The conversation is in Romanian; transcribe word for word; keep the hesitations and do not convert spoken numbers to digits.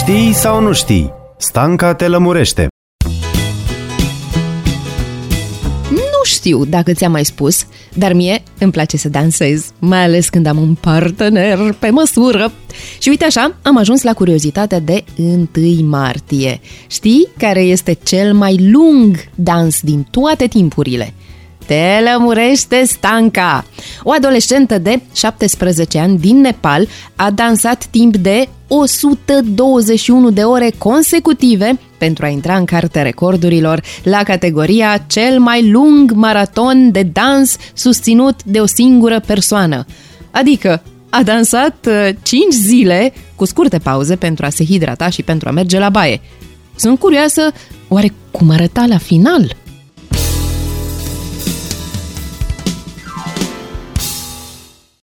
Știi sau nu știi? Stanca te lămurește. Nu știu dacă ți-am mai spus, dar mie îmi place să dansez, mai ales când am un partener pe măsură. Și uite așa, am ajuns la curiozitatea de întâi martie. Știi care este cel mai lung dans din toate timpurile? Te lămurește Stanca! O adolescentă de șaptesprezece ani din Nepal a dansat timp de o sută douăzeci și unu de ore consecutive pentru a intra în cartea recordurilor la categoria cel mai lung maraton de dans susținut de o singură persoană. Adică a dansat cinci zile cu scurte pauze pentru a se hidrata și pentru a merge la baie. Sunt curioasă, oare cum arăta la final?